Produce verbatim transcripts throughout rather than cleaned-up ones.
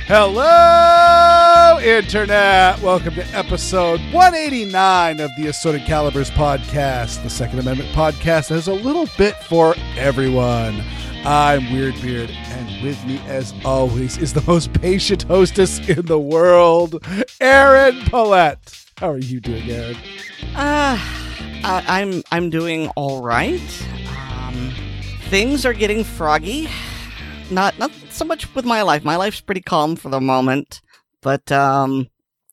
Hello, Internet! Welcome to episode one eighty-nine of the Assorted Calibers podcast, the Second Amendment podcast that has a little bit for everyone. I'm Weirdbeard, and with me, as always, is the most patient hostess in the world, Aaron Paulette. How are you doing, Aaron? Uh, I, I'm I'm doing all right. Um, things are getting froggy. Not not so much with my life. My life's pretty calm for the moment, but um,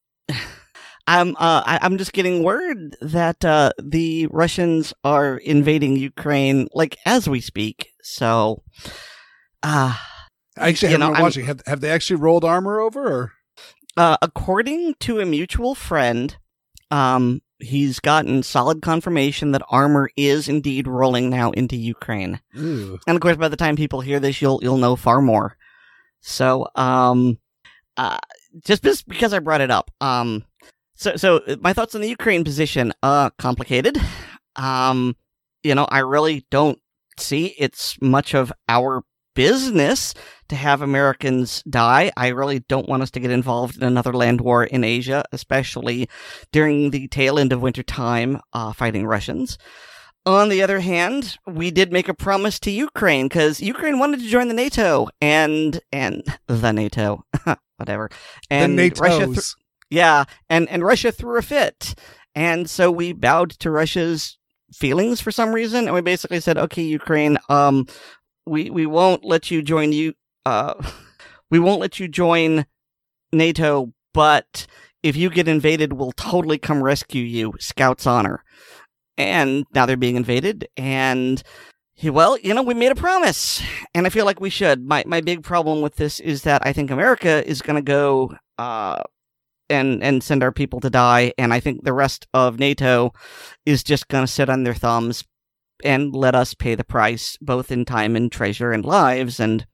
I'm uh, I, I'm just getting word that uh, the Russians are invading Ukraine, like as we speak. So, uh, I actually you haven't know, been watching. Have, have they actually rolled armor over? Or? Uh, according to a mutual friend, um, he's gotten solid confirmation that armor is indeed rolling now into Ukraine. Ooh. And of course, by the time people hear this, you'll you'll know far more. So, um, uh, just because I brought it up, um, so so my thoughts on the Ukraine position, uh, complicated. Um, you know, I really don't see it's much of our business to have Americans die. I really don't want us to get involved in another land war in Asia, especially during the tail end of winter time, uh, fighting Russians. On the other hand, we did make a promise to Ukraine because Ukraine wanted to join the NATO and and the NATO, whatever, and the Russia, th- yeah, and and Russia threw a fit, and so we bowed to Russia's feelings for some reason, and we basically said, okay, Ukraine, um. We we won't let you join you. Uh, we won't let you join NATO. But if you get invaded, we'll totally come rescue you. Scouts honor. And now they're being invaded. And well, you know, we made a promise, and I feel like we should. My my big problem with this is that I think America is going to go uh and and send our people to die, and I think the rest of NATO is just going to sit on their thumbs and let us pay the price, both in time and treasure and lives. And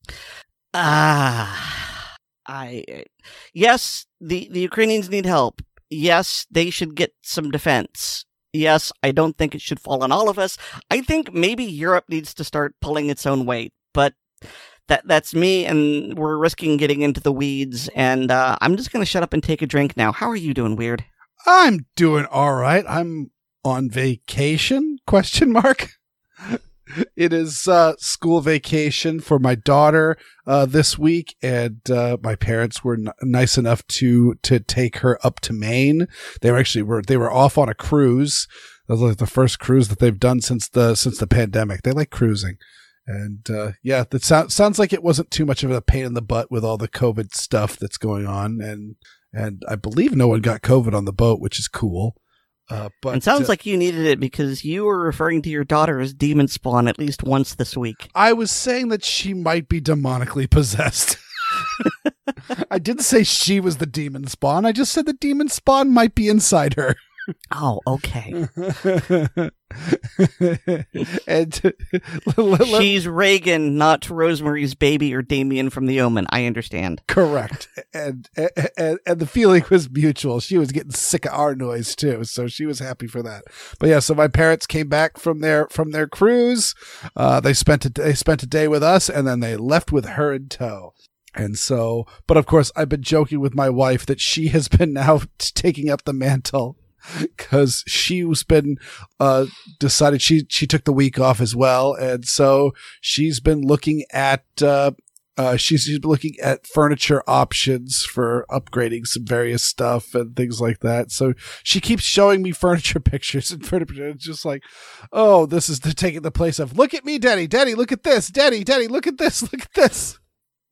ah, uh, I yes, the, the Ukrainians need help. Yes, they should get some defense. Yes, I don't think it should fall on all of us. I think maybe Europe needs to start pulling its own weight, but that that's me, and we're risking getting into the weeds. And uh, I'm just going to shut up and take a drink now. How are you doing, Weird? I'm doing all right. I'm on vacation, question mark. It is uh, school vacation for my daughter uh, this week, and uh, my parents were n- nice enough to to take her up to Maine. They were actually were they were off on a cruise. That was like the first cruise that they've done since the since the pandemic. They like cruising, and uh, yeah, that sounds sounds like it wasn't too much of a pain in the butt with all the COVID stuff that's going on, and and I believe no one got COVID on the boat, which is cool. Uh, but it sounds uh, like you needed it because you were referring to your daughter as demon spawn at least once this week. I was saying that she might be demonically possessed. I didn't say she was the demon spawn. I just said the demon spawn might be inside her. Oh, okay. and she's Reagan, not Rosemary's Baby or Damien from The Omen. I understand. Correct. And, and and the feeling was mutual. She was getting sick of our noise too, so she was happy for that. But yeah, so my parents came back from their from their cruise. Uh, they spent a, they spent a day with us, and then they left with her in tow. And so, but of course, I've been joking with my wife that she has been now taking up the mantle. Because she's been uh, decided she she took the week off as well, and so she's been looking at uh, uh, she's, she's been looking at furniture options for upgrading some various stuff and things like that. So she keeps showing me furniture pictures and furniture. It's just like, oh, this is the, taking the place of look at me, Daddy, Daddy, look at this, Daddy, Daddy, look at this, look at this.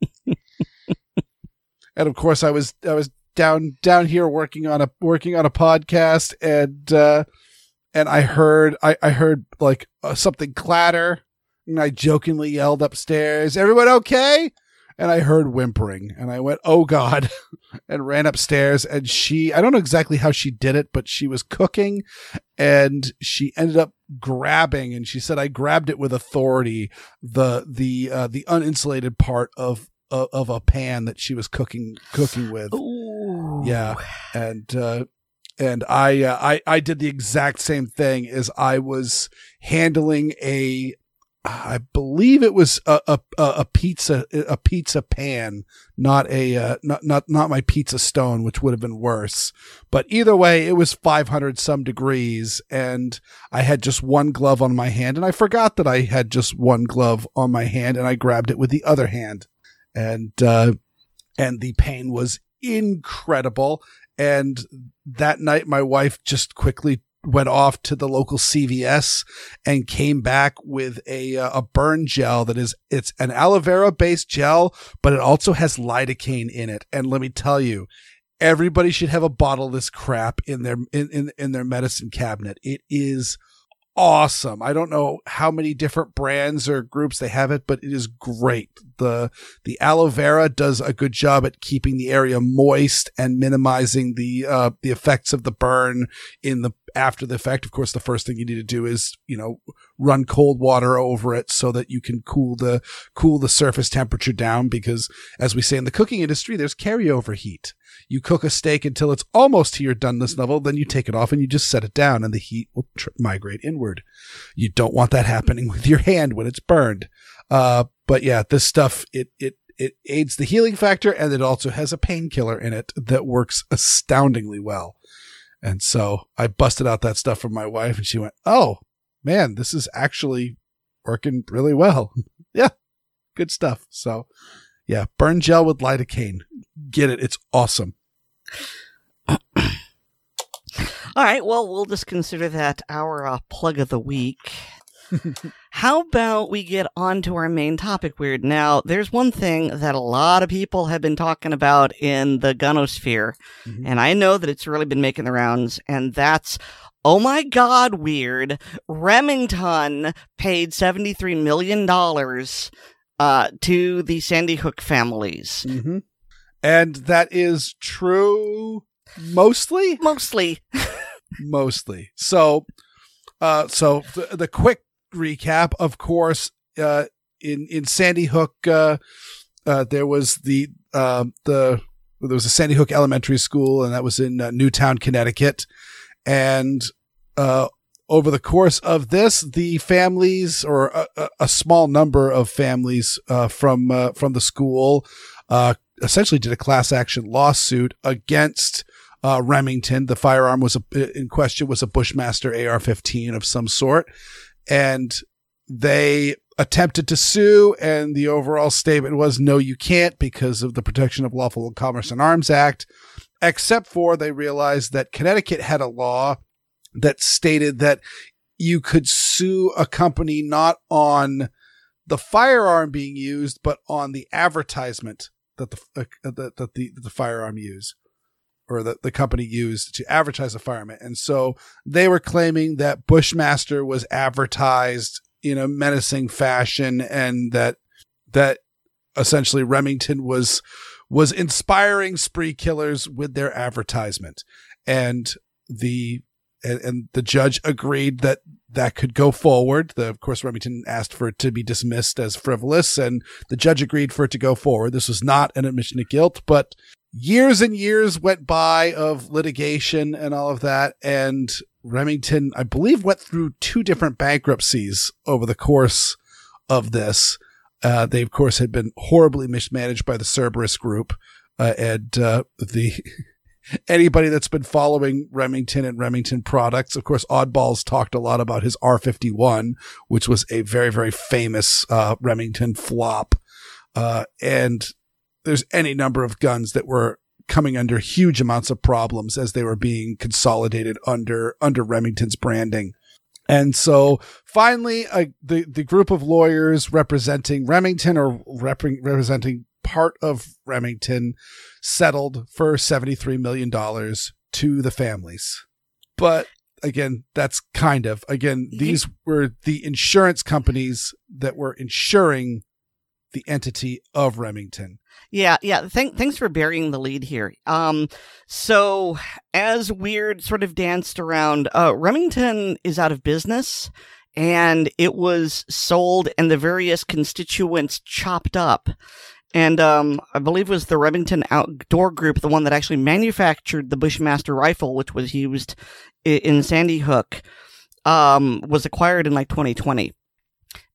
And of course, I was I was. down down here working on a working on a podcast, and uh and I heard I, I heard like uh, something clatter, and I jokingly yelled upstairs, "Everyone okay?" And I heard whimpering, and I went, "Oh God," and ran upstairs. And she, I don't know exactly how she did it, but she was cooking, and she ended up grabbing, and she said, "I grabbed it with authority, the the uh, the uninsulated part of of, of a pan that she was cooking cooking with." Ooh. Yeah, and uh, and I, uh, I I did the exact same thing as I was handling a I believe it was a, a, a pizza, a pizza pan, not a, uh, not, not, not my pizza stone, which would have been worse. But either way, it was five hundred some degrees, and I had just one glove on my hand, and I forgot that I had just one glove on my hand, and I grabbed it with the other hand. And, uh, and the pain was incredible. And that night, my wife just quickly went off to the local C V S and came back with a uh, a burn gel that is, it's an aloe vera based gel, but it also has lidocaine in it. And let me tell you, everybody should have a bottle of this crap in their in, in, in their medicine cabinet. It is awesome. I don't know how many different brands or groups they have it, but it is great. The the aloe vera does a good job at keeping the area moist and minimizing the uh the effects of the burn in the after the effect. Of course, the first thing you need to do is, you know, run cold water over it so that you can cool the cool the surface temperature down, because as we say in the cooking industry, there's carryover heat. You cook a steak until it's almost to your doneness level, then you take it off and you just set it down, and the heat will tr- migrate inward. You don't want that happening with your hand when it's burned. Uh, but yeah, this stuff, it, it, it aids the healing factor, and it also has a painkiller in it that works astoundingly well. And so I busted out that stuff from my wife, and she went, "Oh man, this is actually working really well." Yeah, good stuff. So yeah, burn gel with lidocaine. Get it. It's awesome. All right. Well, we'll just consider that our uh, plug of the week. How about we get on to our main topic, Weird? Now, there's one thing that a lot of people have been talking about in the Gunosphere, mm-hmm. and I know that it's really been making the rounds, and that's, oh my God, Weird, Remington paid seventy-three million dollars uh, to the Sandy Hook families. Mm-hmm. And that is true mostly? Mostly. Mostly. So, uh, so the, the quick recap, of course, uh, in, in Sandy Hook, uh, uh, there was the, uh, the, there was a Sandy Hook Elementary School, and that was in uh, Newtown, Connecticut. And, uh, over the course of this, the families, or a, a small number of families, uh, from, uh, from the school, uh, essentially did a class action lawsuit against uh, Remington. The firearm was a, in question was a Bushmaster A R fifteen of some sort, and they attempted to sue. And the overall statement was, no, you can't, because of the Protection of Lawful Commerce and Arms Act, except for they realized that Connecticut had a law that stated that you could sue a company not on the firearm being used, but on the advertisement that the, uh, that, that the, the firearm used, or that the company used to advertise the firearm. And so they were claiming that Bushmaster was advertised in a menacing fashion, and that, that essentially Remington was, was inspiring spree killers with their advertisement. And the, and, and the judge agreed that that could go forward. The, of course, Remington asked for it to be dismissed as frivolous, and the judge agreed for it to go forward. This was not an admission of guilt, but years and years went by of litigation and all of that. And Remington, I believe, went through two different bankruptcies over the course of this. Uh, they, of course, had been horribly mismanaged by the Cerberus Group, uh, and uh, the... Anybody that's been following Remington and Remington products, of course, Oddballs talked a lot about his R fifty-one, which was a very, very famous uh, Remington flop. Uh, and there's any number of guns that were coming under huge amounts of problems as they were being consolidated under under Remington's branding. And so finally, uh, the, the group of lawyers representing Remington, or rep- representing part of Remington, settled for seventy-three million dollars to the families. But again, that's kind of, again, these were the insurance companies that were insuring the entity of Remington. Yeah, yeah. Th- thanks for burying the lead here. Um, so as Weird sort of danced around, uh, Remington is out of business, and it was sold and the various constituents chopped up. And um, I believe it was the Remington Outdoor Group, the one that actually manufactured the Bushmaster rifle, which was used in Sandy Hook, um, was acquired in like twenty twenty.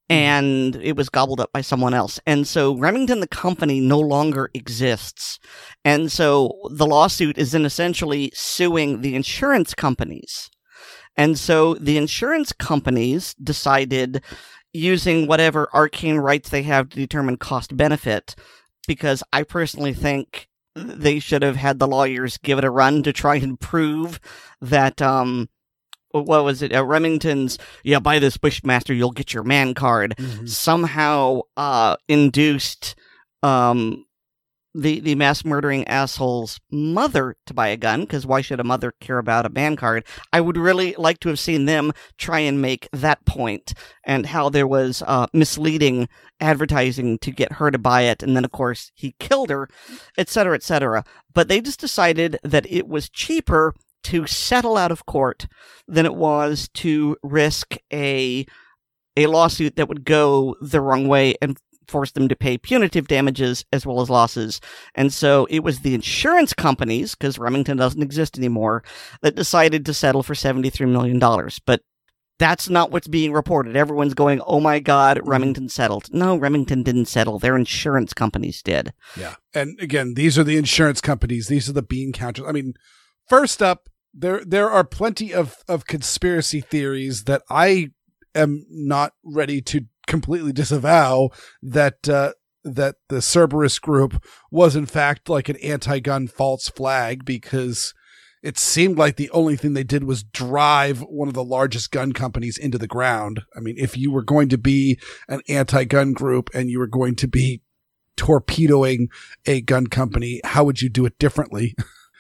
and it was gobbled up by someone else. And so Remington, the company, no longer exists. And so the lawsuit is then essentially suing the insurance companies. And so the insurance companies decided, using whatever arcane rights they have to determine cost benefit, because I personally think they should have had the lawyers give it a run to try and prove that, um, what was it, uh, Remington's, yeah, buy this Bushmaster, you'll get your man card, mm-hmm. somehow uh, induced um, the, the mass-murdering asshole's mother to buy a gun, because why should a mother care about a man card? I would really like to have seen them try and make that point, and how there was uh, misleading advertising to get her to buy it, and then, of course, he killed her, et cetera, et cetera. But they just decided that it was cheaper to settle out of court than it was to risk a a lawsuit that would go the wrong way and force them to pay punitive damages as well as losses. And so it was the insurance companies, because Remington doesn't exist anymore, that decided to settle for seventy-three million dollars. But that's not what's being reported. Everyone's going, oh my God, Remington settled. No, Remington didn't settle. Their insurance companies did. Yeah. And again, these are the insurance companies. These are the bean counters. I mean, first up, there there are plenty of, of conspiracy theories that I am not ready to completely disavow, that uh, that the Cerberus group was in fact like an anti-gun false flag, because it seemed like the only thing they did was drive one of the largest gun companies into the ground. I mean, if you were going to be an anti-gun group and you were going to be torpedoing a gun company, how would you do it differently?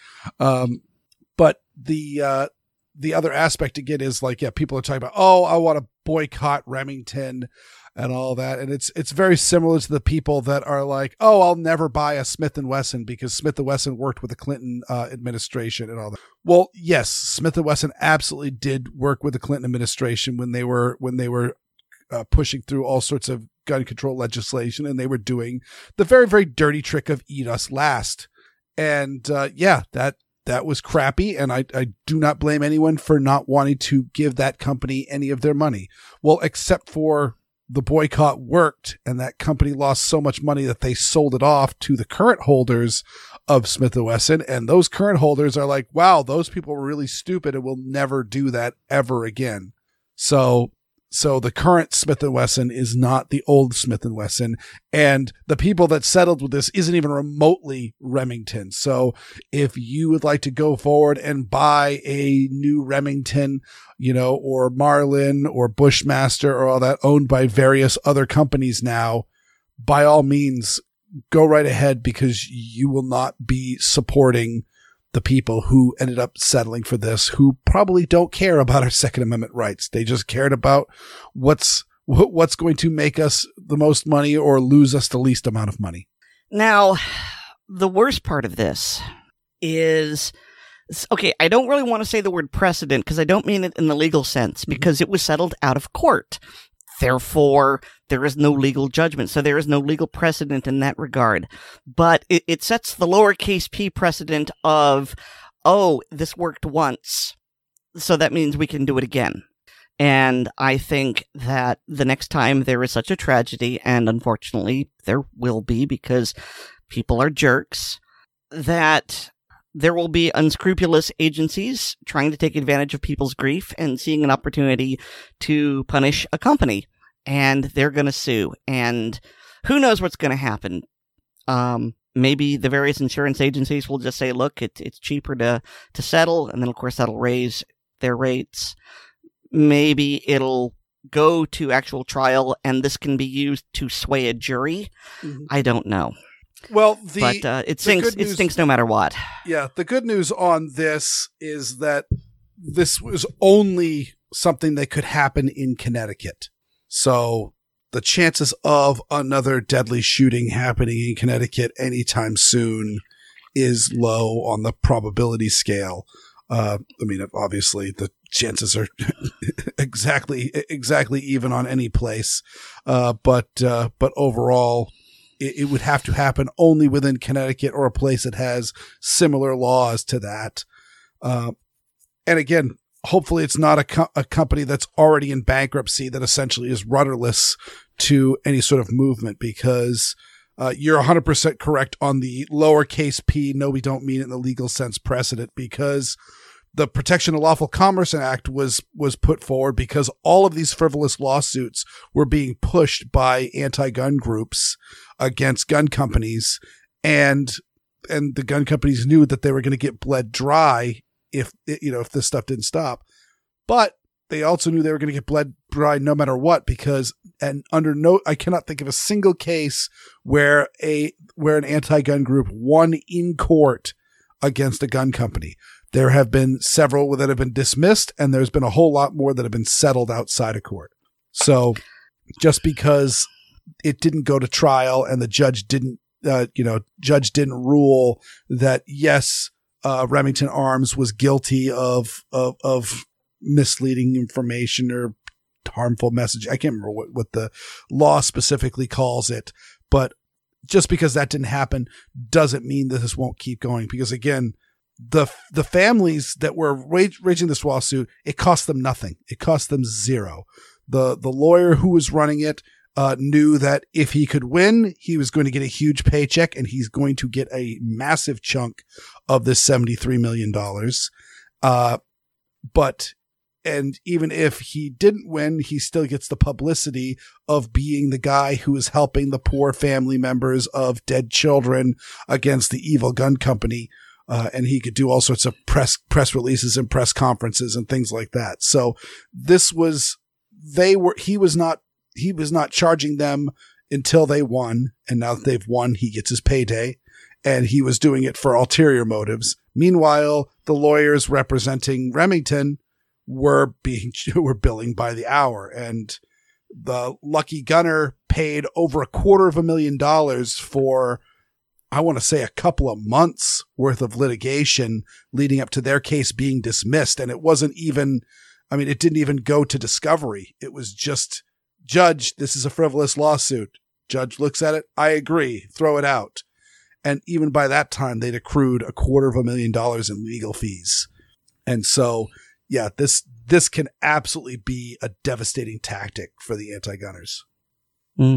um, but the uh, the other aspect again is like, yeah, people are talking about, oh, I want to boycott Remington and all that. And it's it's very similar to the people that are like, oh, I'll never buy a Smith and Wesson because Smith and Wesson worked with the Clinton uh, administration and all that. Well, yes, Smith and Wesson absolutely did work with the Clinton administration when they were when they were uh, pushing through all sorts of gun control legislation, and they were doing the very, very dirty trick of eat us last. And uh, yeah, that that was crappy, and I, I do not blame anyone for not wanting to give that company any of their money. Well, except for the boycott worked, and that company lost so much money that they sold it off to the current holders of Smith and Wesson, and those current holders are like, wow, those people were really stupid and will never do that ever again. So so the current Smith and Wesson is not the old Smith and Wesson, and the people that settled with this isn't even remotely Remington. So if you would like to go forward and buy a new Remington, you know, or Marlin or Bushmaster or all that owned by various other companies now, by all means, go right ahead, because you will not be supporting the people who ended up settling for this, who probably don't care about our Second Amendment rights. They just cared about what's what's going to make us the most money or lose us the least amount of money. Now, the worst part of this is, okay, I don't really want to say the word precedent because I don't mean it in the legal sense, because mm-hmm. it was settled out of court. Therefore, there is no legal judgment, so there is no legal precedent in that regard. But it, it sets the lowercase p precedent of, oh, this worked once, so that means we can do it again. And I think that the next time there is such a tragedy, and unfortunately there will be because people are jerks, that there will be unscrupulous agencies trying to take advantage of people's grief and seeing an opportunity to punish a company. And they're going to sue. And who knows what's going to happen? Um, maybe the various insurance agencies will just say, look, it, it's cheaper to, to settle. And then, of course, that'll raise their rates. Maybe it'll go to actual trial, and this can be used to sway a jury. Mm-hmm. I don't know. Well, the, but uh, it stinks. News, it stinks no matter what. Yeah, the good news on this is that this was only something that could happen in Connecticut. So the chances of another deadly shooting happening in Connecticut anytime soon is low on the probability scale. Uh, I mean, obviously the chances are exactly exactly even on any place, uh, but uh, but overall, it would have to happen only within Connecticut or a place that has similar laws to that. Uh, and again, hopefully it's not a, co- a company that's already in bankruptcy that essentially is rudderless to any sort of movement, because uh, you're one hundred percent correct on the lowercase p, no, we don't mean it in the legal sense precedent, because the Protection of Lawful Commerce Act was was put forward because all of these frivolous lawsuits were being pushed by anti-gun groups against gun companies, and and the gun companies knew that they were going to get bled dry if you know if this stuff didn't stop. But they also knew they were going to get bled dry no matter what, because and under no I cannot think of a single case where a where an anti-gun group won in court against a gun company. There have been several that have been dismissed, and there's been a whole lot more that have been settled outside of court. So just because it didn't go to trial and the judge didn't, uh, you know, judge didn't rule that, yes, uh, Remington Arms was guilty of, of, of misleading information or harmful message. I can't remember what, what the law specifically calls it, but just because that didn't happen doesn't mean that this won't keep going. Because again, the the families that were wage, waging this lawsuit, it cost them nothing. It cost them zero. The the lawyer who was running it uh, knew that if he could win, he was going to get a huge paycheck, and he's going to get a massive chunk of this seventy-three million dollars. Uh, but and even if he didn't win, he still gets the publicity of being the guy who is helping the poor family members of dead children against the evil gun company. Uh, and he could do all sorts of press press releases and press conferences and things like that. So this was, they were, he was not, he was not charging them until they won. And now that they've won, he gets his payday, and he was doing it for ulterior motives. Meanwhile, the lawyers representing Remington were being, were billing by the hour, and the lucky gunner paid over a quarter of a million dollars for, I want to say, a couple of months worth of litigation leading up to their case being dismissed. And it wasn't even, I mean, it didn't even go to discovery. It was just, judge, this is a frivolous lawsuit. Judge looks at it. I agree. Throw it out. And even by that time, they'd accrued a quarter of a million dollars in legal fees. And so, yeah, this, this can absolutely be a devastating tactic for the anti-gunners. Mm.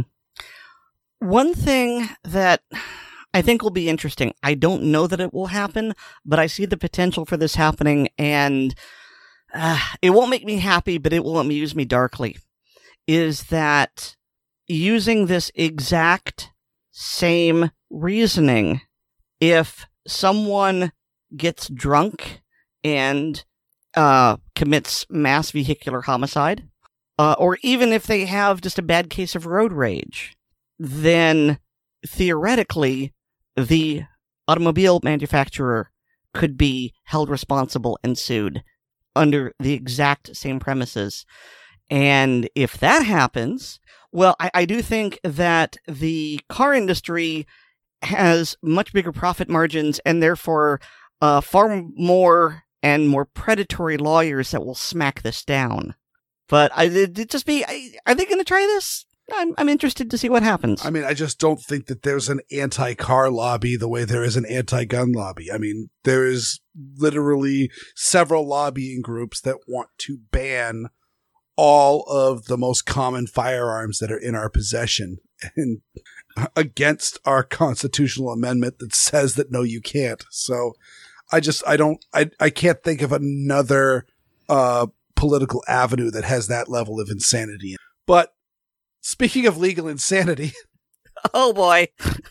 One thing that I think will be interesting, I don't know that it will happen, but I see the potential for this happening, and uh, it won't make me happy, but it will amuse me darkly, is that using this exact same reasoning, if someone gets drunk and uh, commits mass vehicular homicide, uh, or even if they have just a bad case of road rage, then theoretically, the automobile manufacturer could be held responsible and sued under the exact same premises. And if that happens, well, I, I do think that the car industry has much bigger profit margins, and therefore uh, far more and more predatory lawyers that will smack this down. But I, it, it just be, I, are they going to try this? I'm I'm interested to see what happens. I mean, I just don't think that there's an anti-car lobby the way there is an anti-gun lobby. I mean, there is literally several lobbying groups that want to ban all of the most common firearms that are in our possession, and against our constitutional amendment that says that no, you can't. So I just, I don't, I, I can't think of another uh, political avenue that has that level of insanity. But speaking of legal insanity. Oh boy.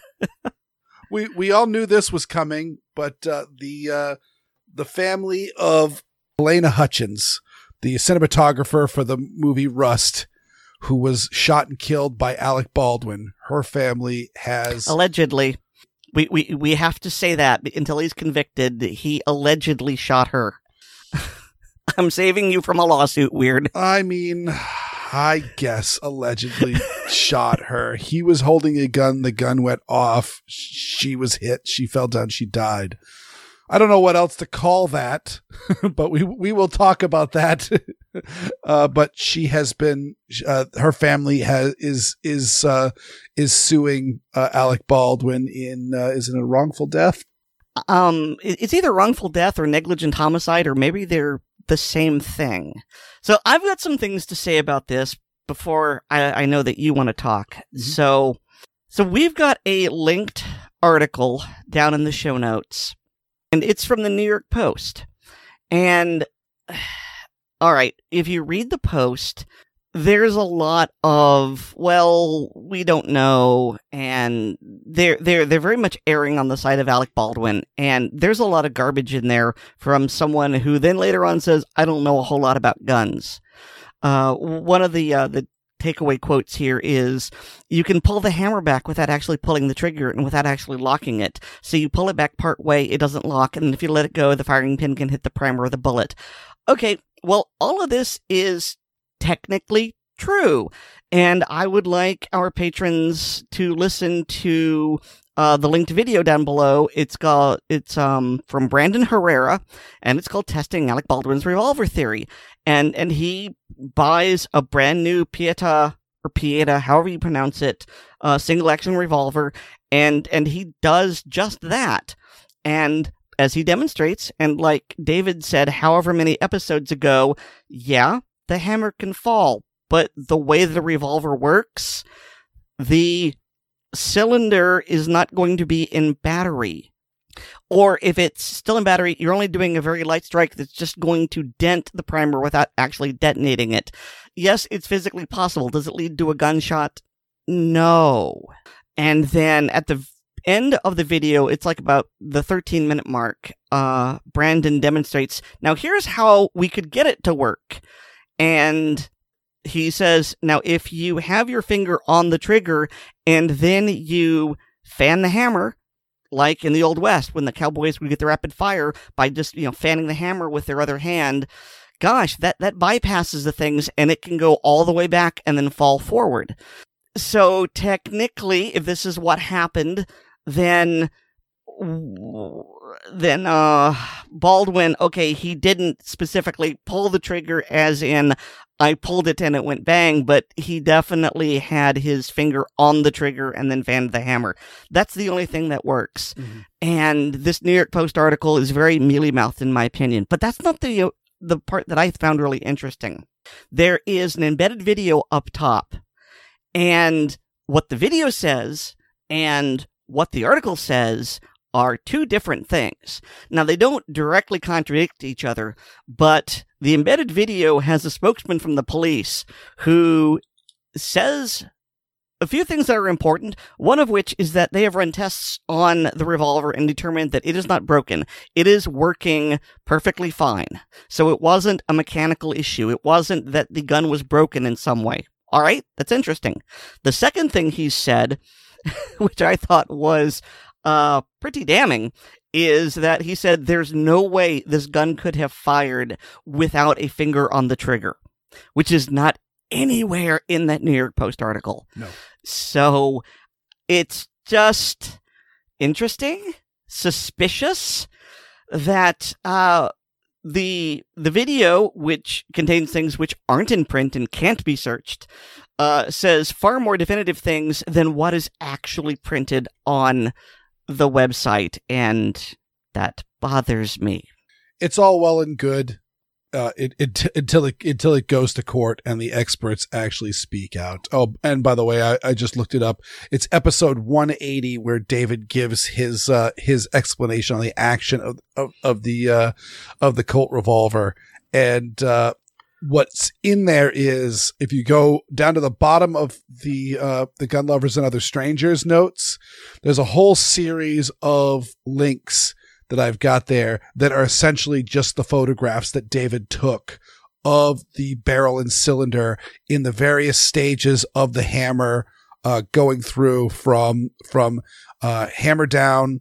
we, we all knew this was coming, but uh, the, uh, the family of Elena Hutchins, the cinematographer for the movie Rust, who was shot and killed by Alec Baldwin, her family has allegedly, we, we, we have to say that until he's convicted, he allegedly shot her. I'm saving you from a lawsuit, Weird. I mean, I guess allegedly shot her. He was holding a gun. The gun went off. She was hit. She fell down. She died. I don't know what else to call that, but we we will talk about that. uh, but she has been, uh, her family has is is uh, is suing uh, Alec Baldwin in uh, is it a wrongful death? Um, it's either wrongful death or negligent homicide, or maybe they're the same thing. So I've got some things to say about this before I, I know that you want to talk. Mm-hmm. So, so we've got a linked article down in the show notes, and it's from the New York Post. And all right, if you read the Post, there's a lot of, well, we don't know, and they're they're they're very much erring on the side of Alec Baldwin, and there's a lot of garbage in there from someone who then later on says, I don't know a whole lot about guns. Uh, one of the uh, the takeaway quotes here is, you can pull the hammer back without actually pulling the trigger and without actually locking it. So you pull it back part way, it doesn't lock, and if you let it go, the firing pin can hit the primer of the bullet. Okay, well, all of this is technically true, and I would like our patrons to listen to uh, the linked video down below. It's called it's um from Brandon Herrera, and it's called "Testing Alec Baldwin's Revolver Theory," and and he buys a brand new Pieta or Pieta, however you pronounce it, uh, single action revolver, and and he does just that, and as he demonstrates, and like David said however many episodes ago, yeah, the hammer can fall, but the way the revolver works, the cylinder is not going to be in battery. Or if it's still in battery, you're only doing a very light strike that's just going to dent the primer without actually detonating it. Yes, it's physically possible. Does it lead to a gunshot? No. And then at the end of the video, it's like about the thirteen minute mark, uh, Brandon demonstrates, now here's how we could get it to work. And he says, now, if you have your finger on the trigger and then you fan the hammer, like in the Old West, when the cowboys would get the rapid fire by just, you know, fanning the hammer with their other hand, gosh, that, that bypasses the things and it can go all the way back and then fall forward. So technically, if this is what happened, then then uh, Baldwin, okay, he didn't specifically pull the trigger as in I pulled it and it went bang, but he definitely had his finger on the trigger and then fanned the hammer. That's the only thing that works. Mm-hmm. And this New York Post article is very mealy-mouthed in my opinion, but that's not the the part that I found really interesting. There is an embedded video up top, and what the video says and what the article says are two different things. Now, they don't directly contradict each other, but the embedded video has a spokesman from the police who says a few things that are important, one of which is that they have run tests on the revolver and determined that it is not broken. It is working perfectly fine. So it wasn't a mechanical issue. It wasn't that the gun was broken in some way. All right, that's interesting. The second thing he said, which I thought was uh, pretty damning, is that he said there's no way this gun could have fired without a finger on the trigger, which is not anywhere in that New York Post article. No. So it's just interesting, suspicious that uh, the the video, which contains things which aren't in print and can't be searched, uh, says far more definitive things than what is actually printed on the website, and that bothers me. It's all well and good uh, it, it, until it until it goes to court and the experts actually speak out. Oh, and by the way, I, I just looked it up. It's episode one eighty where David gives his uh, his explanation on the action of of, of the uh, of the Colt revolver, and uh, what's in there is, if you go down to the bottom of the uh, the Gun Lovers and Other Strangers notes, there's a whole series of links that I've got there that are essentially just the photographs that David took of the barrel and cylinder in the various stages of the hammer, uh, going through from from uh, hammer down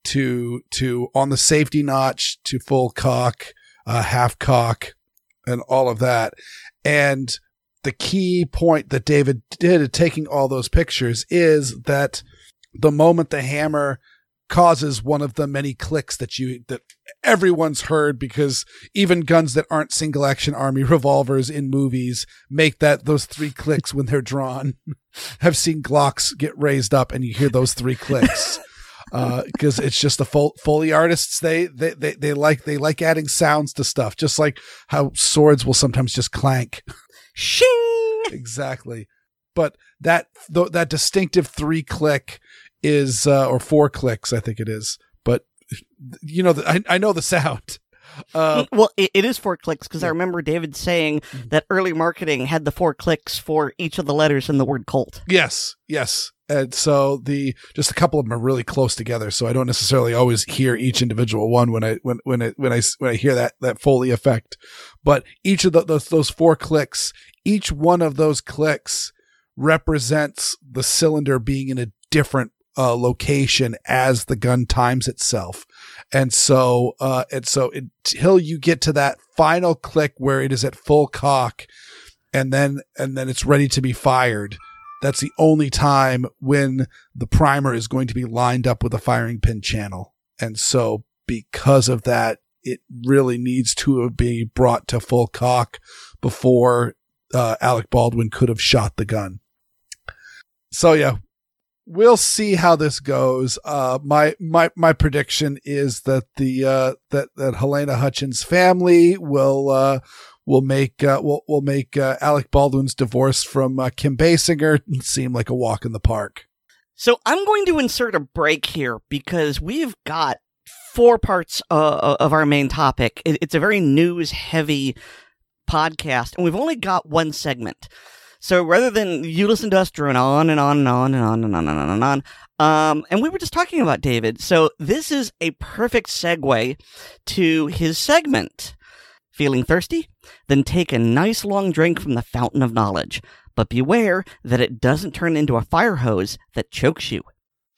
to to on the safety notch to full cock, uh, half cock, and all of that. And the key point that David did at taking all those pictures is that the moment the hammer causes one of the many clicks that you that everyone's heard, because even guns that aren't single action army revolvers in movies make that those three clicks when they're drawn. Have seen Glocks get raised up and you hear those three clicks. because uh, it's just the fol- Foley artists. They, they they they like they like adding sounds to stuff, just like how swords will sometimes just clank. Shing. Exactly. But that th- that distinctive three click is uh, or four clicks, I think it is. But you know, the, I I know the sound. Uh, well, it, it is four clicks because yeah. I remember David saying that early marketing had the four clicks for each of the letters in the word Colt. Yes, yes. And so the just a couple of them are really close together, so I don't necessarily always hear each individual one when I when when I when I when I hear that that Foley effect. But each of the, those those four clicks, each one of those clicks represents the cylinder being in a different uh, location as the gun times itself. And so, uh, and so until you get to that final click where it is at full cock and then, and then it's ready to be fired, that's the only time when the primer is going to be lined up with a firing pin channel. And so because of that, it really needs to be brought to full cock before, uh, Alec Baldwin could have shot the gun. So yeah. We'll see how this goes. Uh, my, my, my prediction is that the, uh, that, that Helena Hutchins family will, uh, will make, uh, will, will make, uh, Alec Baldwin's divorce from, uh, Kim Basinger seem like a walk in the park. So I'm going to insert a break here because we've got four parts, uh, of our main topic. It, it's a very news heavy podcast and we've only got one segment. So rather than you listen to us drone on and on and on and on and on and on and on, um, and we were just talking about David. So this is a perfect segue to his segment. Feeling thirsty? Then take a nice long drink from the fountain of knowledge. But beware that it doesn't turn into a fire hose that chokes you.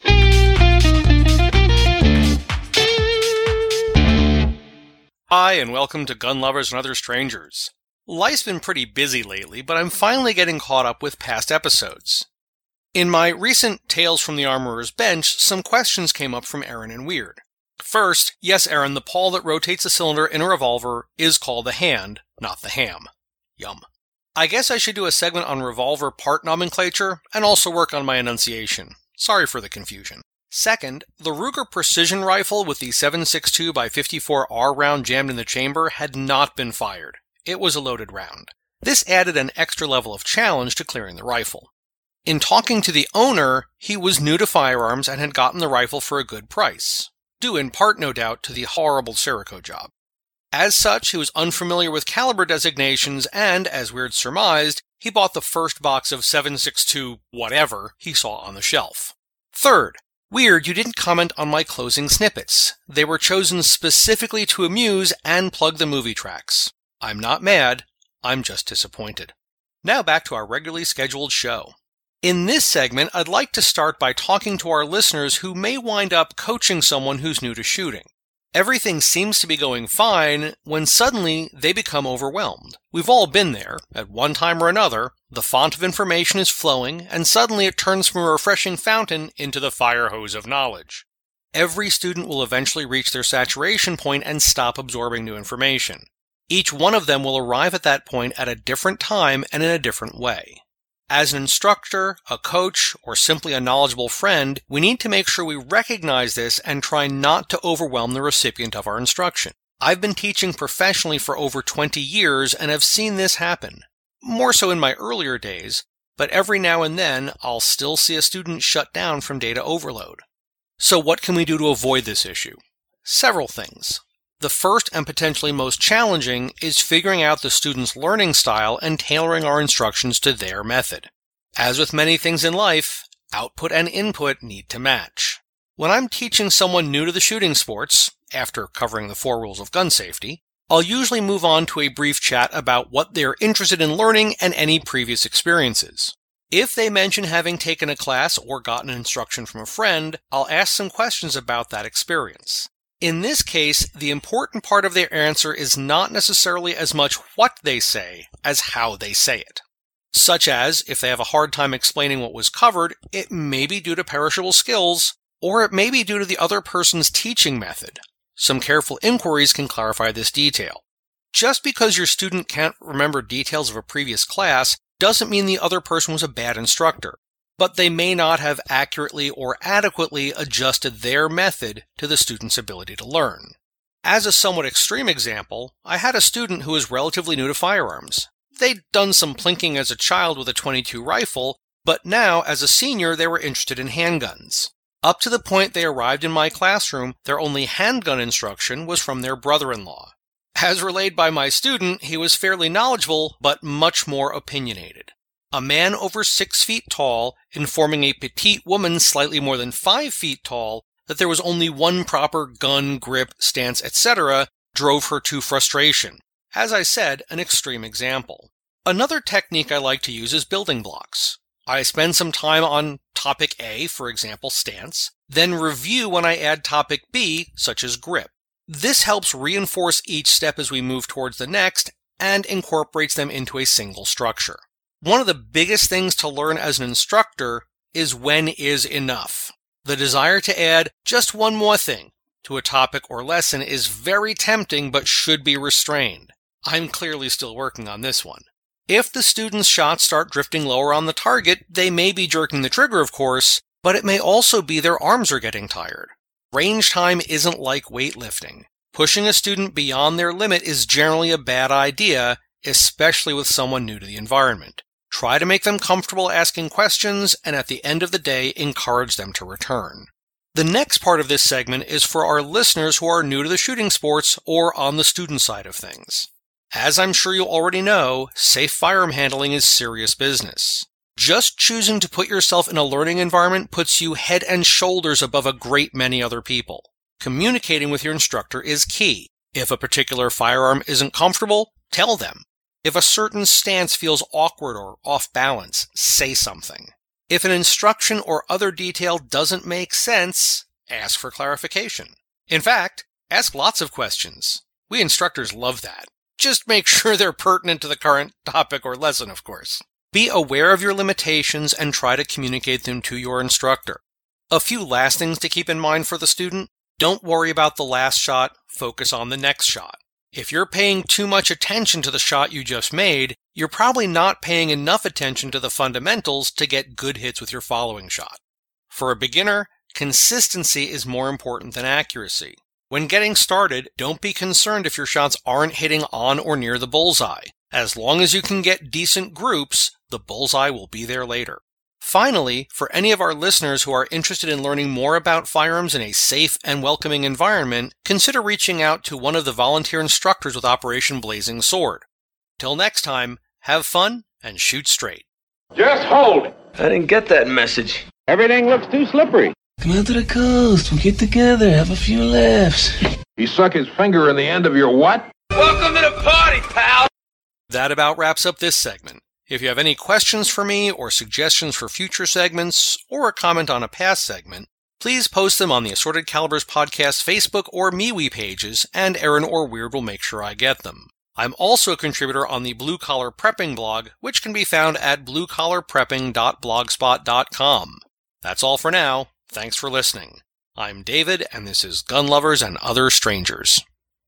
Hi, and welcome to Gun Lovers and Other Strangers. Life's been pretty busy lately, but I'm finally getting caught up with past episodes. In my recent Tales from the Armorer's Bench, some questions came up from Aaron and Weird. First, yes, Aaron, the pawl that rotates the cylinder in a revolver is called the hand, not the ham. Yum. I guess I should do a segment on revolver part nomenclature, and also work on my enunciation. Sorry for the confusion. Second, the Ruger precision rifle with the seven six two by fifty-four R round jammed in the chamber had not been fired. It was a loaded round. This added an extra level of challenge to clearing the rifle. In talking to the owner, he was new to firearms and had gotten the rifle for a good price, due in part, no doubt, to the horrible Cerakote job. As such, he was unfamiliar with caliber designations and, as Weird surmised, he bought the first box of seven six two whatever he saw on the shelf. Third, Weird, you didn't comment on my closing snippets. They were chosen specifically to amuse and plug the movie tracks. I'm not mad, I'm just disappointed. Now back to our regularly scheduled show. In this segment, I'd like to start by talking to our listeners who may wind up coaching someone who's new to shooting. Everything seems to be going fine when suddenly they become overwhelmed. We've all been there. At one time or another, the font of information is flowing, and suddenly it turns from a refreshing fountain into the fire hose of knowledge. Every student will eventually reach their saturation point and stop absorbing new information. Each one of them will arrive at that point at a different time and in a different way. As an instructor, a coach, or simply a knowledgeable friend, we need to make sure we recognize this and try not to overwhelm the recipient of our instruction. I've been teaching professionally for over twenty years and have seen this happen. More so in my earlier days, but every now and then I'll still see a student shut down from data overload. So what can we do to avoid this issue? Several things. The first and potentially most challenging is figuring out the student's learning style and tailoring our instructions to their method. As with many things in life, output and input need to match. When I'm teaching someone new to the shooting sports, after covering the four rules of gun safety, I'll usually move on to a brief chat about what they're interested in learning and any previous experiences. If they mention having taken a class or gotten instruction from a friend, I'll ask some questions about that experience. In this case, the important part of their answer is not necessarily as much what they say as how they say it. Such as, if they have a hard time explaining what was covered, it may be due to perishable skills, or it may be due to the other person's teaching method. Some careful inquiries can clarify this detail. Just because your student can't remember details of a previous class doesn't mean the other person was a bad instructor. but they may not have accurately or adequately adjusted their method to the student's ability to learn. As a somewhat extreme example, I had a student who was relatively new to firearms. They'd done some plinking as a child with a twenty-two rifle, but now, as a senior, they were interested in handguns. Up to the point they arrived in my classroom, their only handgun instruction was from their brother-in-law. As relayed by my student, he was fairly knowledgeable, but much more opinionated. A man over six feet tall informing a petite woman slightly more than five feet tall that there was only one proper gun, grip, stance, et cetera drove her to frustration. As I said, an extreme example. Another technique I like to use is building blocks. I spend some time on topic A, for example, stance, then review when I add topic B, such as grip. This helps reinforce each step as we move towards the next and incorporates them into a single structure. One of the biggest things to learn as an instructor is when is enough. The desire to add just one more thing to a topic or lesson is very tempting but should be restrained. I'm clearly still working on this one. If the student's shots start drifting lower on the target, they may be jerking the trigger, of course, but it may also be their arms are getting tired. Range time isn't like weightlifting. Pushing a student beyond their limit is generally a bad idea, especially with someone new to the environment. Try to make them comfortable asking questions, and at the end of the day, encourage them to return. The next part of this segment is for our listeners who are new to the shooting sports or on the student side of things. As I'm sure you already know, safe firearm handling is serious business. Just choosing to put yourself in a learning environment puts you head and shoulders above a great many other people. Communicating with your instructor is key. If a particular firearm isn't comfortable, tell them. If a certain stance feels awkward or off balance, say something. If an instruction or other detail doesn't make sense, ask for clarification. In fact, ask lots of questions. We instructors love that. Just make sure they're pertinent to the current topic or lesson, of course. Be aware of your limitations and try to communicate them to your instructor. A few last things to keep in mind for the student. Don't worry about the last shot, focus on the next shot. If you're paying too much attention to the shot you just made, you're probably not paying enough attention to the fundamentals to get good hits with your following shot. For a beginner, consistency is more important than accuracy. When getting started, don't be concerned if your shots aren't hitting on or near the bullseye. As long as you can get decent groups, the bullseye will be there later. Finally, for any of our listeners who are interested in learning more about firearms in a safe and welcoming environment, consider reaching out to one of the volunteer instructors with Operation Blazing Sword. Till next time, have fun and shoot straight. Just hold it. I didn't get that message. Everything looks too slippery. Come out to the coast. We'll get together, have a few laughs. He stuck his finger in the end of your what? Welcome to the party, pal! That about wraps up this segment. If you have any questions for me or suggestions for future segments or a comment on a past segment, please post them on the Assorted Calibers Podcast Facebook or MeWe pages, and Aaron or Weird will make sure I get them. I'm also a contributor on the Blue Collar Prepping blog, which can be found at blue collar prepping dot blogspot dot com. That's all for now. Thanks for listening. I'm David, and this is Gun Lovers and Other Strangers.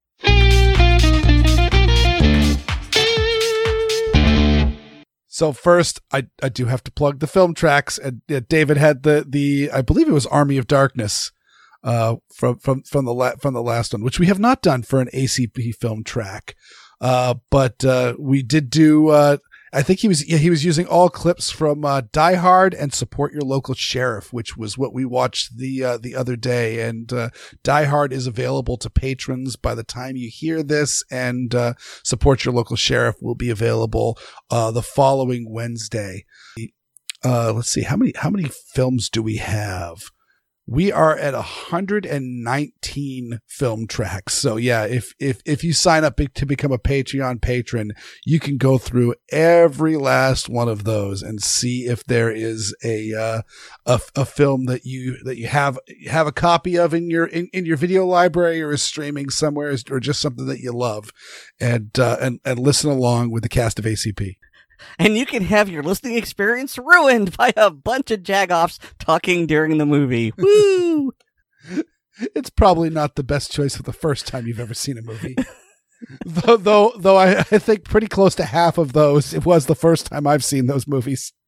So first, I, I do have to plug the film tracks. And uh, David had the the I believe it was Army of Darkness, uh, from from from the la- from the last one, which we have not done for an A C P film track, uh, but uh, we did do. Uh, I think he was yeah, he was using all clips from uh, Die Hard and Support Your Local Sheriff, which was what we watched the uh, the other day. And uh, Die Hard is available to patrons by the time you hear this, and uh, Support Your Local Sheriff will be available uh, the following Wednesday. Uh, let's see how many how many films do we have? We are at one hundred nineteen film tracks. So yeah, if, if, if you sign up to become a Patreon patron, you can go through every last one of those and see if there is a, uh, a, a film that you, that you have, have a copy of in your, in, in your video library or is streaming somewhere, or just something that you love, and, uh, and, and listen along with the cast of A C P. And you can have your listening experience ruined by a bunch of jagoffs talking during the movie. Woo! It's probably not the best choice for the first time you've ever seen a movie. though, though, though I, I think pretty close to half of those, it was the first time I've seen those movies.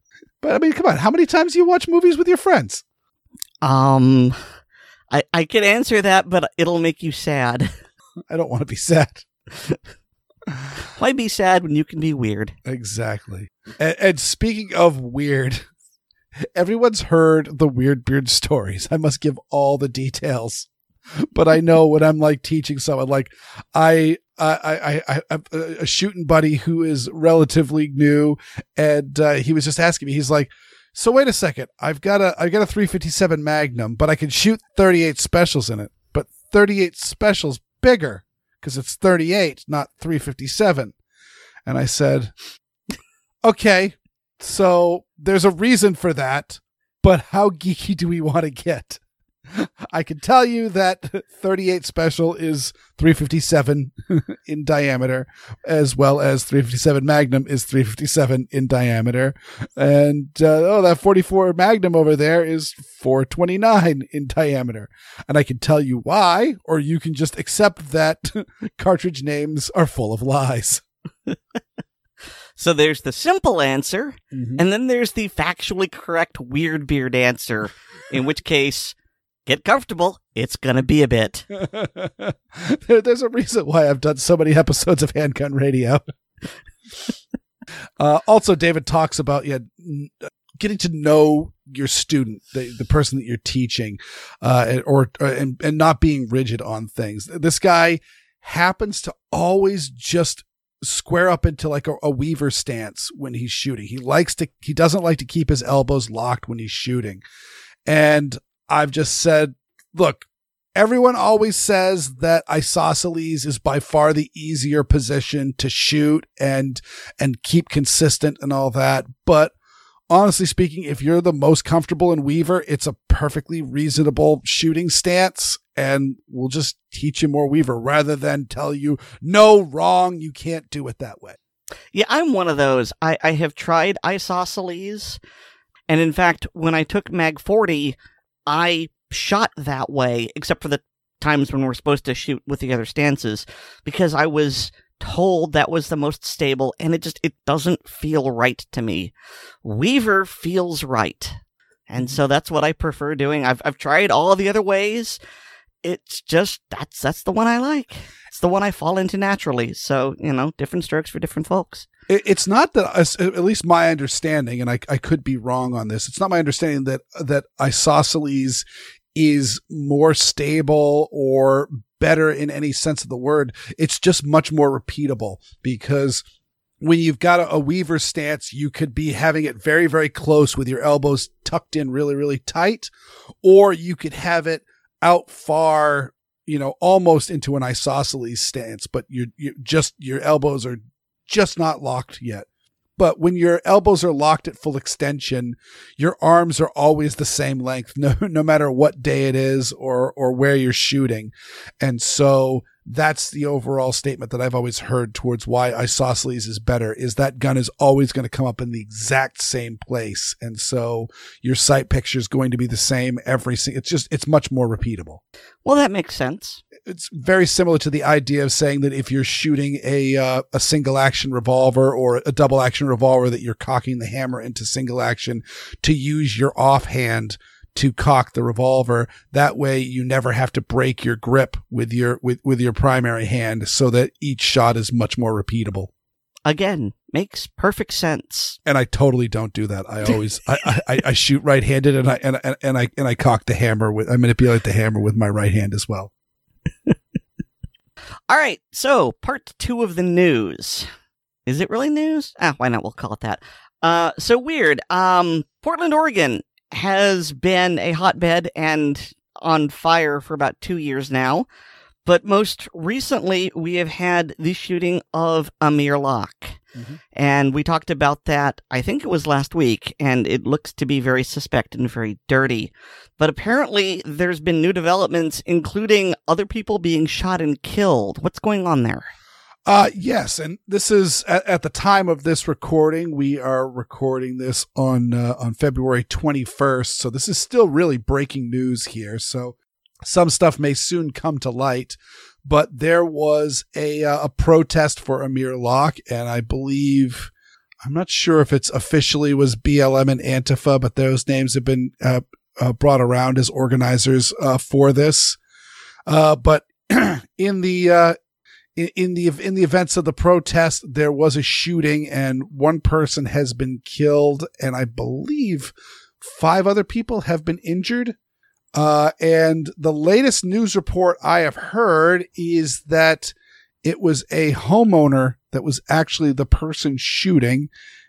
But I mean, come on, how many times do you watch movies with your friends? Um, I I could answer that, but it'll make you sad. I don't want to be sad. Why be sad when you can be weird? Exactly. And, and speaking of weird, everyone's heard the Weird Beard stories. I must give all the details. But I know when I'm like teaching someone, like I, I, I, I, I a shooting buddy who is relatively new, and uh, he was just asking me. He's like, "So wait a second, I've got a, I've got a three fifty-seven Magnum, but I can shoot thirty-eight specials in it. But thirty-eight specials bigger because it's thirty-eight, not three fifty-seven." And I said, "Okay, so there's a reason for that, but how geeky do we want to get?" I can tell you that thirty-eight special is three fifty-seven in diameter, as well as three fifty-seven Magnum is three fifty-seven in diameter. And, uh, oh, that forty-four Magnum over there is four twenty-nine in diameter. And I can tell you why, or you can just accept that cartridge names are full of lies. So there's the simple answer, Mm-hmm. and then there's the factually correct Weird Beard answer, in which case, get comfortable. It's going to be a bit. there, there's a reason why I've done so many episodes of Handgun Radio. uh, also, David talks about yeah, getting to know your student, the, the person that you're teaching, uh, or, or and, and not being rigid on things. This guy happens to always just square up into like a, a Weaver stance when he's shooting. He likes to, he doesn't like to keep his elbows locked when he's shooting. And I've just said, look, everyone always says that isosceles is by far the easier position to shoot and, and keep consistent and all that. But honestly speaking, if you're the most comfortable in Weaver, it's a perfectly reasonable shooting stance, and we'll just teach you more Weaver rather than tell you, no, wrong, you can't do it that way. Yeah, I'm one of those. I, I have tried isosceles, and in fact, when I took Mag forty, I shot that way, except for the times when we're supposed to shoot with the other stances, because I was told that was the most stable, and it just, it doesn't feel right to me. Weaver feels right. And so that's what I prefer doing. I've I've tried all the other ways. It's just, that's that's the one I like. It's the one I fall into naturally. So, you know, different strokes for different folks. It's not that, at least my understanding, and I, I could be wrong on this, it's not my understanding that, that isosceles is more stable or better in any sense of the word. It's just much more repeatable, because when you've got a, a Weaver stance, you could be having it very, very close with your elbows tucked in really, really tight, or you could have it out far, you know, almost into an isosceles stance, but you're, you just, your elbows are just not locked yet. But when your elbows are locked at full extension, your arms are always the same length, no, no matter what day it is or, or where you're shooting. And so that's the overall statement that I've always heard towards why isosceles is better, is that gun is always going to come up in the exact same place. And so your sight picture is going to be the same every single, it's just, it's much more repeatable. Well, that makes sense. It's very similar to the idea of saying that if you're shooting a uh, a single action revolver or a double action revolver, that you're cocking the hammer into single action to use your offhand to cock the revolver. That way you never have to break your grip with your with, with your primary hand, so that each shot is much more repeatable. Again, makes perfect sense. And I totally don't do that. I always I, I, I shoot right-handed, and I and, and, and I and I cock the hammer with I manipulate the hammer with my right hand as well. All right, so part two of the news. Is it really news? Ah, why not? We'll call it that. Uh, so weird. Um, Portland, Oregon has been a hotbed and on fire for about two years now. But most recently, we have had the shooting of Amir Locke. Mm-hmm. And we talked about that, I think it was last week, and it looks to be very suspect and very dirty. But apparently, there's been new developments, including other people being shot and killed. What's going on there? Uh, yes, and this is, at, at the time of this recording, we are recording this on uh, on February twenty-first, so this is still really breaking news here. So some stuff may soon come to light, but there was a uh, a protest for Amir Locke, and I believe I'm not sure if it's officially was B L M and Antifa, but those names have been uh, uh, brought around as organizers uh, for this. Uh, but in the uh, in, in the in the events of the protest, there was a shooting, and one person has been killed, and I believe five other people have been injured. Uh, and the latest news report I have heard is that it was a homeowner that was actually the person shooting,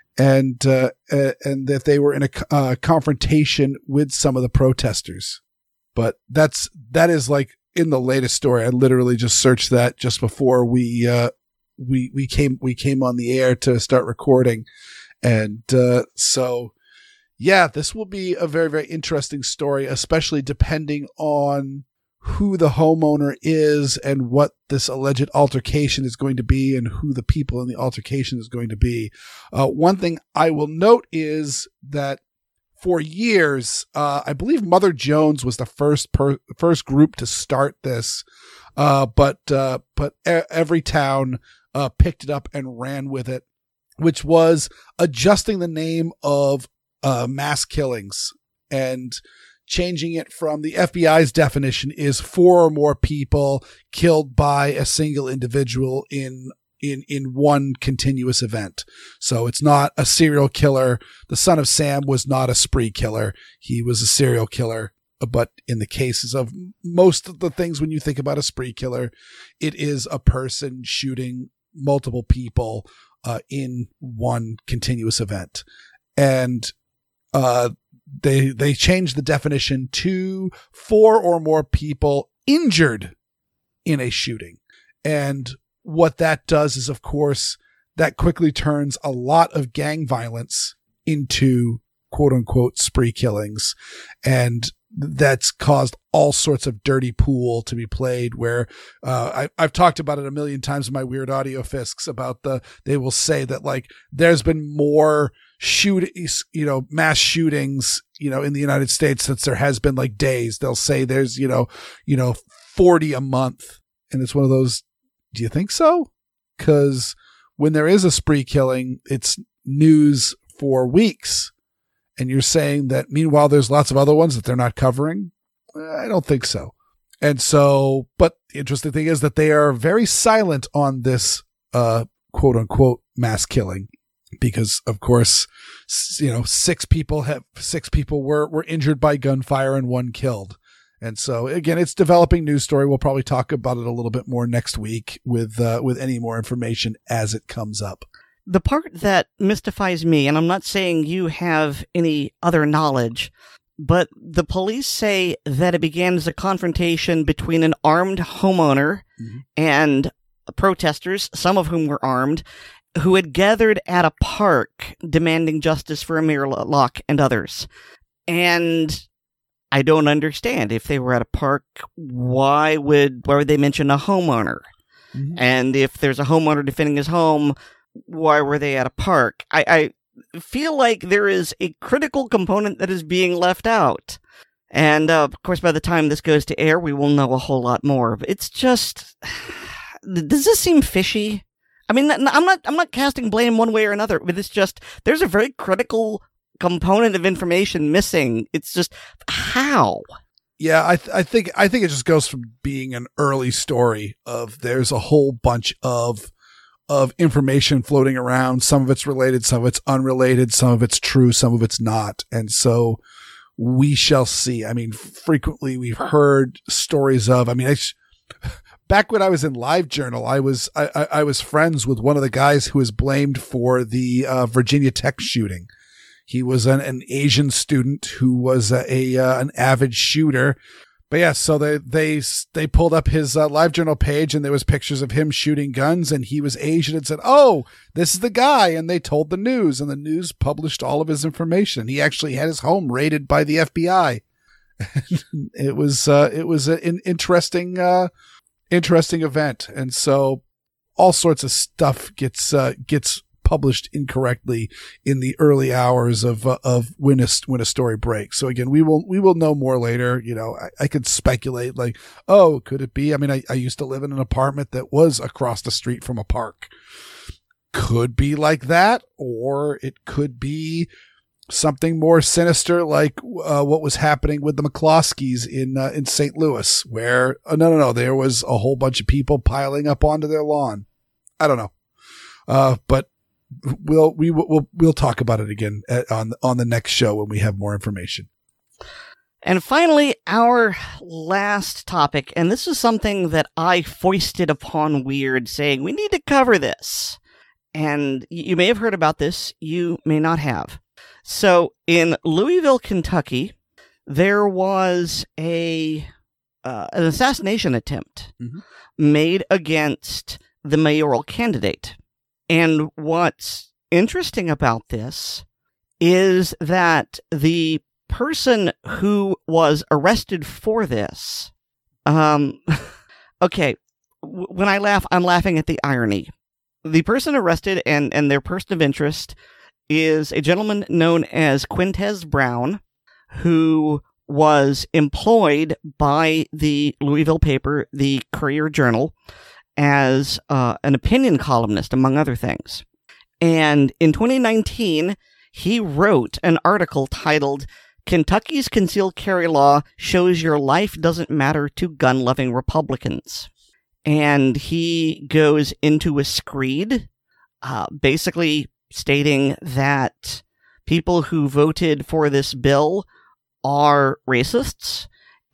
and uh, uh, and that they were in a uh, confrontation with some of the protesters. But that's that is like in the latest story. I literally just searched that just before we uh, we we came we came on the air to start recording, and uh, so. Yeah, this will be a very, very interesting story, especially depending on who the homeowner is and what this alleged altercation is going to be and who the people in the altercation is going to be. Uh, one thing I will note is that for years, uh, I believe Mother Jones was the first per- first group to start this, uh, but uh, but e- every town uh, picked it up and ran with it, which was adjusting the name of Uh, mass killings and changing it from the F B I's definition is four or more people killed by a single individual in in in one continuous event. So it's not a serial killer. The Son of Sam was not a spree killer. He was a serial killer. But in the cases of most of the things, when you think about a spree killer, it is a person shooting multiple people uh, in one continuous event. And Uh, they, they changed the definition to four or more people injured in a shooting. And what that does is, of course, that quickly turns a lot of gang violence into quote unquote spree killings. And that's caused all sorts of dirty pool to be played where, uh, I, I've talked about it a million times in my Weird Audio Fisks about the, they will say that like there's been more shoot, you know, mass shootings, you know, in the United States since there has been like days. They'll say there's, you know, you know, forty a month. And it's one of those, do you think so? Cause when there is a spree killing, it's news for weeks. And you're saying that meanwhile, there's lots of other ones that they're not covering. I don't think so. And so, but the interesting thing is that they are very silent on this, uh, quote unquote mass killing. Because of course, you know, six people have six people were, were injured by gunfire and one killed. And so again, it's developing news story. We'll probably talk about it a little bit more next week with, uh, with any more information as it comes up. The part that mystifies me, and I'm not saying you have any other knowledge, but the police say that it began as a confrontation between an armed homeowner mm-hmm. and protesters, some of whom were armed, who had gathered at a park demanding justice for Amir Locke and others. And I don't understand. If they were at a park, why would why would they mention a homeowner? Mm-hmm. And if there's a homeowner defending his home, why were they at a park? I, I feel like there is a critical component that is being left out. And uh, of course, by the time this goes to air, we will know a whole lot more. It's just, does this seem fishy? I mean, I'm not, I'm not casting blame one way or another, but it's just, there's a very critical component of information missing. It's just, how? Yeah, I th- I think, I think it just goes from being an early story of there's a whole bunch of, of information floating around. Some of it's related, some of it's unrelated, some of it's true, some of it's not. And so we shall see. I mean, frequently we've heard stories of, I mean, I, back when I was in LiveJournal, I was I, I, I was friends with one of the guys who was blamed for the uh, Virginia Tech shooting. He was an, an Asian student who was a, a uh, an avid shooter. But yeah, so they they they pulled up his uh, LiveJournal page, and there was pictures of him shooting guns, and he was Asian, and said, "Oh, this is the guy." And they told the news, and the news published all of his information. He actually had his home raided by the F B I. it was uh, it was an interesting. Uh, Interesting event. And so all sorts of stuff gets, uh, gets published incorrectly in the early hours of, uh, of when a, when a story breaks. So again, we will, we will know more later. You know, I, I could speculate like, oh, could it be? I mean, I, I used to live in an apartment that was across the street from a park. could be like that, or it could be something more sinister, like uh, what was happening with the McCloskeys in uh, in Saint Louis, where oh, no, no, no, there was a whole bunch of people piling up onto their lawn. I don't know, uh, but we'll we will we'll, we'll talk about it again at, on on the next show when we have more information. And finally, our last topic, and this is something that I foisted upon Weird, saying we need to cover this. And you may have heard about this, you may not have. So, in Louisville, Kentucky, there was a uh, an assassination attempt mm-hmm. made against the mayoral candidate. And what's interesting about this is that the person who was arrested for this, um, okay, w- when I laugh, I'm laughing at the irony. The person arrested and, and their person of interest is a gentleman known as Quintez Brown, who was employed by the Louisville paper, the Courier-Journal, as uh, an opinion columnist, among other things. And in twenty nineteen, he wrote an article titled, "Kentucky's Concealed Carry Law Shows Your Life Doesn't Matter to Gun-Loving Republicans." And he goes into a screed, uh, basically stating that people who voted for this bill are racists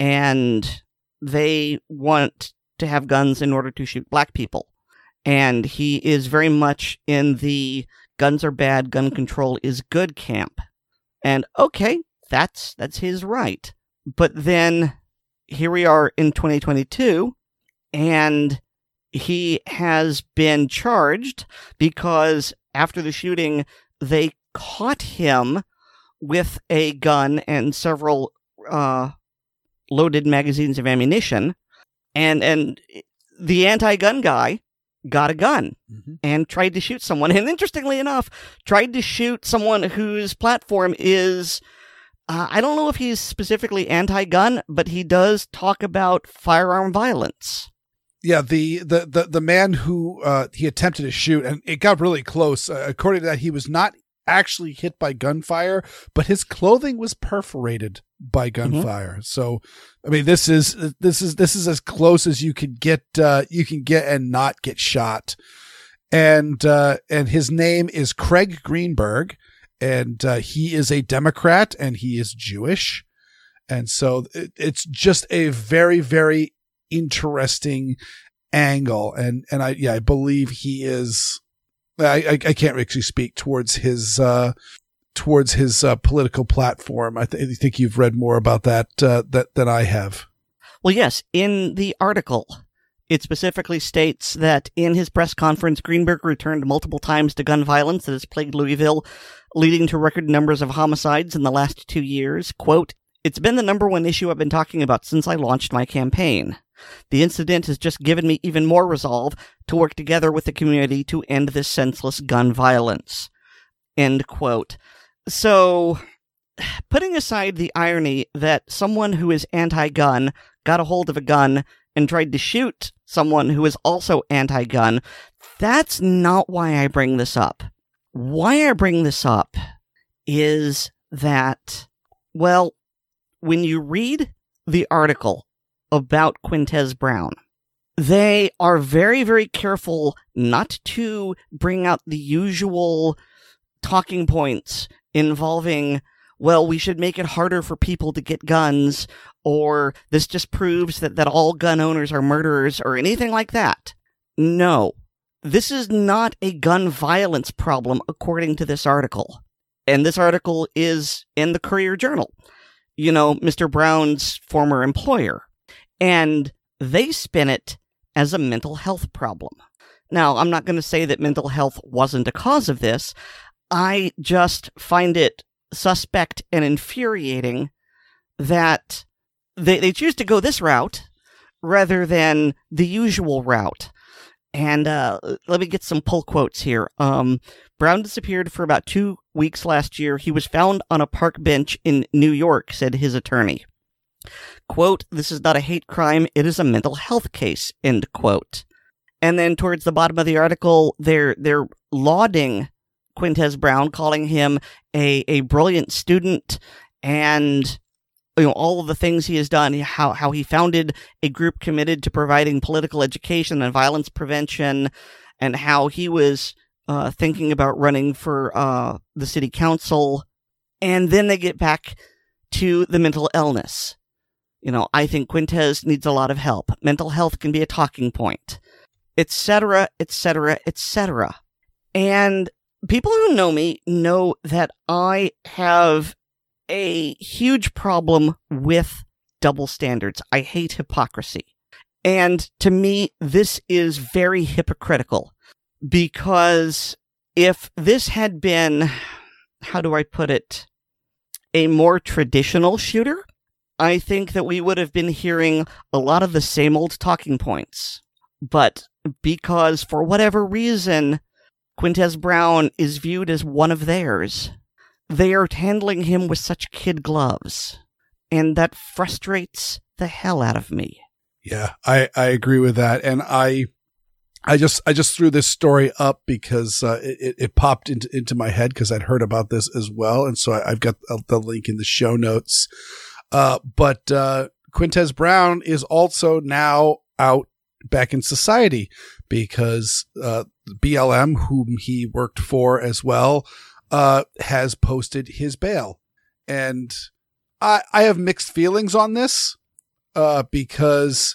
and they want to have guns in order to shoot black people. And he is very much in the guns are bad, gun control is good camp. And okay, that's that's his right. But then here we are in twenty twenty-two, and he has been charged because after the shooting, they caught him with a gun and several uh, loaded magazines of ammunition. And and the anti-gun guy got a gun mm-hmm. and tried to shoot someone. And interestingly enough, tried to shoot someone whose platform is, uh, I don't know if he's specifically anti-gun, but he does talk about firearm violence. Yeah, the the the, the man who uh, he attempted to shoot, and it got really close. Uh, according to that, he was not actually hit by gunfire, but his clothing was perforated by gunfire. Mm-hmm. So, I mean, this is this is this is as close as you could get. Uh, you can get and not get shot. And uh, and his name is Craig Greenberg, and uh, he is a Democrat, and he is Jewish, and so it, it's just a very very interesting angle. And and I yeah I believe he is. I, I, I can't actually speak towards his uh, towards his uh, political platform. I, th- I think you've read more about that uh, that than I have. Well, yes. In the article, it specifically states that in his press conference, Greenberg returned multiple times to gun violence that has plagued Louisville, leading to record numbers of homicides in the last two years. Quote, "It's been the number one issue I've been talking about since I launched my campaign. The incident has just given me even more resolve to work together with the community to end this senseless gun violence." End quote. So, putting aside the irony that someone who is anti-gun got a hold of a gun and tried to shoot someone who is also anti-gun, that's not why I bring this up. Why I bring this up is that, well, when you read the article about Quintez Brown, they are very, very careful not to bring out the usual talking points involving, well, we should make it harder for people to get guns, or this just proves that, that all gun owners are murderers, or anything like that. No, this is not a gun violence problem, according to this article. And this article is in the Courier-Journal, you know, Mister Brown's former employer. And they spin it as a mental health problem. Now, I'm not going to say that mental health wasn't a cause of this. I just find it suspect and infuriating that they, they choose to go this route rather than the usual route. And uh, let me get some pull quotes here. Um, Brown disappeared for about two weeks last year. He was found on a park bench in New York, said his attorney. Quote, "This is not a hate crime, it is a mental health case," end quote. And then towards the bottom of the article, they're they're lauding Quintez Brown, calling him a, a brilliant student, and you know all of the things he has done. How how he founded a group committed to providing political education and violence prevention, and how he was uh, thinking about running for uh, the city council. And then they get back to the mental illness. You know, I think Quintez needs a lot of help. Mental health can be a talking point, et cetera, et cetera, et cetera. And people who know me know that I have a huge problem with double standards. I hate hypocrisy. And to me, this is very hypocritical, because if this had been, how do I put it, a more traditional shooter, I think that we would have been hearing a lot of the same old talking points. But because, for whatever reason, Quintez Brown is viewed as one of theirs, they are handling him with such kid gloves. And that frustrates the hell out of me. Yeah, I, I agree with that. And I I just I just threw this story up because uh, it, it popped into, into my head because I'd heard about this as well. And so I, I've got the link in the show notes. Uh, but uh, Quintez Brown is also now out back in society because uh, B L M, whom he worked for as well, uh, has posted his bail. And I, I have mixed feelings on this uh, because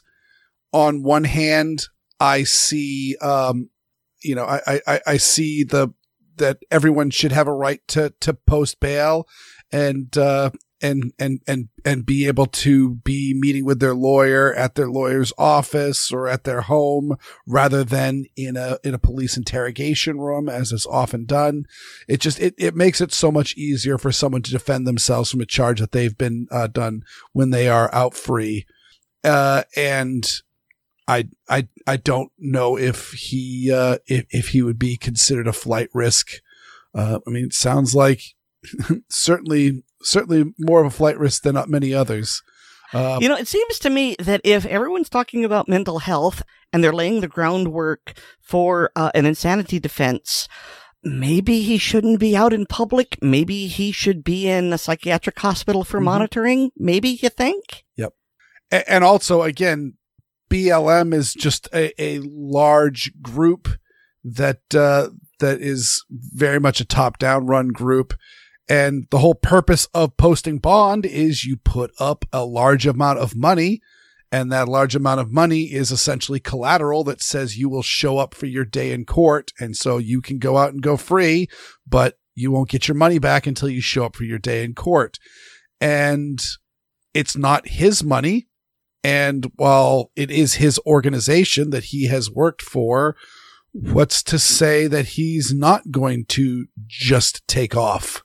on one hand, I see, um, you know, I, I, I see the, that everyone should have a right to, to post bail and, uh, and, and, and, and be able to be meeting with their lawyer at their lawyer's office or at their home rather than in a, in a police interrogation room, as is often done. It just, it, it makes it so much easier for someone to defend themselves from a charge that they've been, uh, done when they are out free. Uh, and, I, I, I don't know if he, uh, if, if he would be considered a flight risk. Uh, I mean, it sounds like certainly, certainly more of a flight risk than many others. Um, you know, it seems to me that if everyone's talking about mental health and they're laying the groundwork for uh, an insanity defense, maybe he shouldn't be out in public. Maybe he should be in a psychiatric hospital for mm-hmm. monitoring. Maybe, you think? Yep. A- and also, again, B L M is just a, a large group that uh, that is very much a top-down run group. And the whole purpose of posting bond is you put up a large amount of money, and that large amount of money is essentially collateral that says you will show up for your day in court. And so you can go out and go free, but you won't get your money back until you show up for your day in court. And it's not his money. And while it is his organization that he has worked for, what's to say that he's not going to just take off?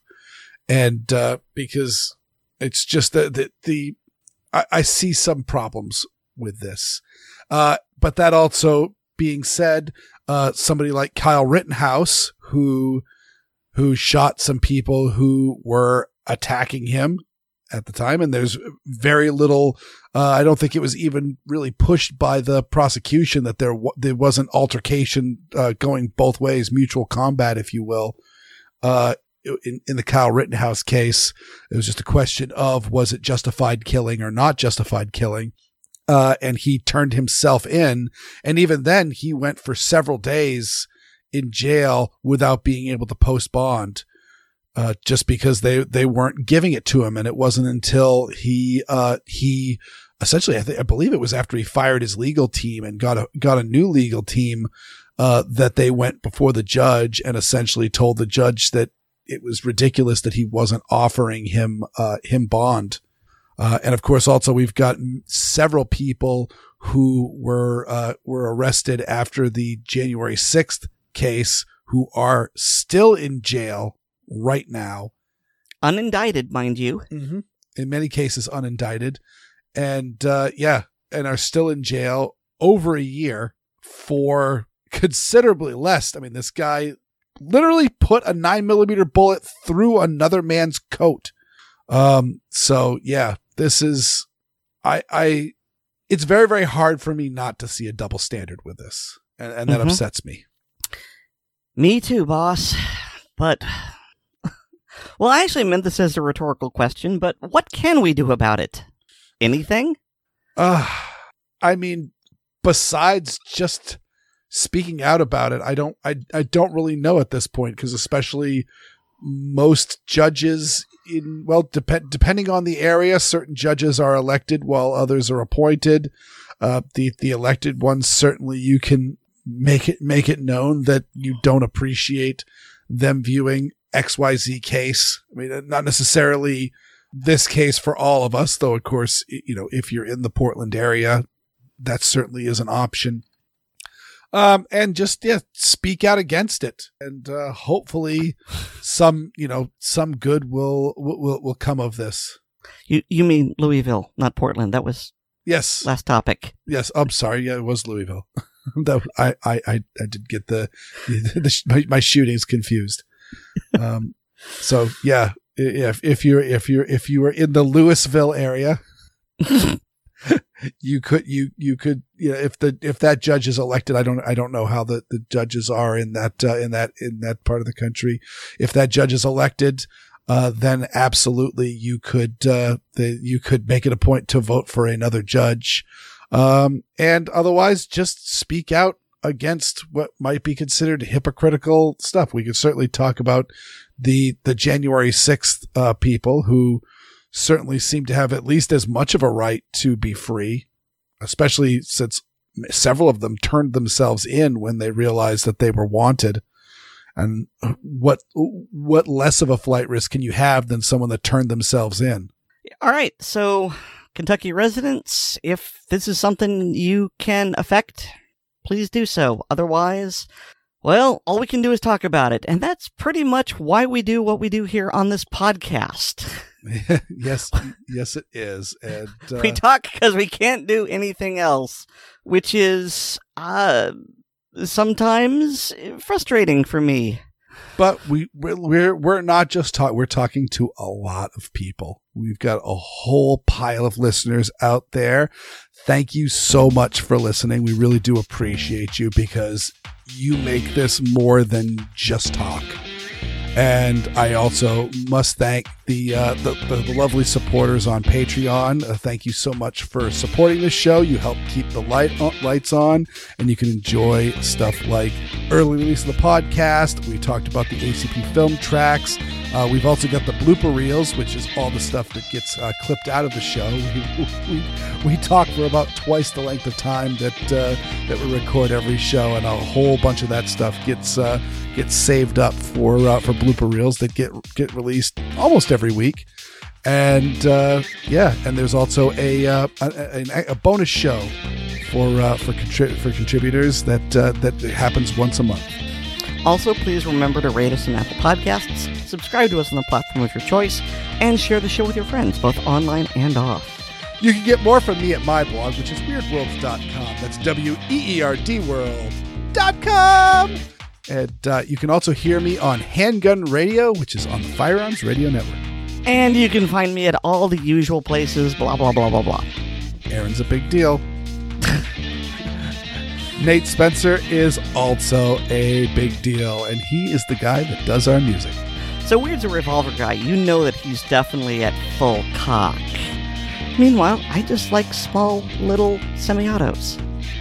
And uh, because it's just that the, the I, I see some problems with this. Uh, but that also being said, uh, somebody like Kyle Rittenhouse, who who shot some people who were attacking him at the time, and there's very little. Uh, I don't think it was even really pushed by the prosecution that there w- there wasn't altercation uh, going both ways, mutual combat, if you will. Uh, in, in the Kyle Rittenhouse case, it was just a question of was it justified killing or not justified killing, uh, and he turned himself in, and even then he went for several days in jail without being able to post bond. Uh, just because they, they weren't giving it to him. And it wasn't until he, uh, he essentially, I think, I believe it was after he fired his legal team and got a, got a new legal team, uh, that they went before the judge and essentially told the judge that it was ridiculous that he wasn't offering him, uh, him bond. Uh, and of course, also we've got several people who were, uh, were arrested after the January sixth case who are still in jail right now. Unindicted, mind you. Mm-hmm. In many cases, unindicted. And, uh, yeah, and are still in jail over a year for considerably less. I mean, this guy literally put a nine millimeter bullet through another man's coat. Um, so yeah, this is, I, I, it's very, very hard for me not to see a double standard with this. and, and that Mhm. upsets me. Me too, boss. But, well, I actually meant this as a rhetorical question, but what can we do about it? Anything? Uh, I mean, besides just speaking out about it, I don't, I, I don't really know at this point, because especially most judges in, well, dep- depending on the area, certain judges are elected while others are appointed. Uh, the, the elected ones, certainly you can make it, make it known that you don't appreciate them viewing X Y Z case. I mean, not necessarily this case for all of us, though, of course, you know, if you're in the Portland area, that certainly is an option. Um, and just, yeah, speak out against it. And, uh, hopefully some, you know, some good will, will, will come of this. You you mean Louisville, not Portland. That was Yes. last topic. Yes. I'm sorry. Yeah, it was Louisville. that I, I, I, I did get the, the, the my, my shootings confused. Um, so yeah, if, if you're, if you're, if you were in the Louisville area, you could, you, you could, you know, if the, if that judge is elected, I don't, I don't know how the, the judges are in that, uh, in that, in that part of the country. If that judge is elected, uh, then absolutely you could, uh, the, you could make it a point to vote for another judge. Um, and otherwise just speak out against what might be considered hypocritical stuff. We could certainly talk about the, the January sixth, uh, people who certainly seem to have at least as much of a right to be free, especially since several of them turned themselves in when they realized that they were wanted. And what, what less of a flight risk can you have than someone that turned themselves in? All right, so Kentucky residents, if this is something you can affect, please do so. Otherwise, well, all we can do is talk about it. And that's pretty much why we do what we do here on this podcast. yes, yes, it is. And uh, we talk because we can't do anything else, which is uh, sometimes frustrating for me. But we we're we're not just talking. We're talking to a lot of people. We've got a whole pile of listeners out there. Thank you so much for listening. We really do appreciate you, because you make this more than just talk. And I also must thank the uh, the, the, the lovely supporters on Patreon. Uh, thank you so much for supporting this show. You help keep the light uh, lights on, and you can enjoy stuff like early release of the podcast. We talked about the A C P film tracks. Uh, we've also got the blooper reels, which is all the stuff that gets uh, clipped out of the show. We, we, we talk for about twice the length of time that uh, that we record every show, and a whole bunch of that stuff gets uh, gets saved up for uh, for blooper reels that get get released almost every week. And uh, yeah, and there's also a uh, a, a, a bonus show for uh, for contri- for contributors that uh, that happens once a month. Also, please remember to rate us on Apple Podcasts, subscribe to us on the platform of your choice, and share the show with your friends, both online and off. You can get more from me at my blog, which is weird worlds dot com. That's W E E R D world dot com. And uh, you can also hear me on Handgun Radio, which is on the Firearms Radio Network. And you can find me at all the usual places, blah, blah, blah, blah, blah. Aaron's a big deal. Nate Spencer is also a big deal, and he is the guy that does our music. So Weird's a revolver guy. You know that he's definitely at full cock. Meanwhile, I just like small, little semi-autos.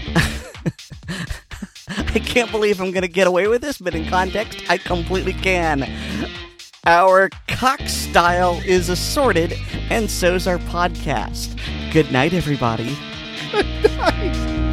I can't believe I'm going to get away with this, but in context, I completely can. Our cock style is assorted, and so's our podcast. Good night, everybody. Good night.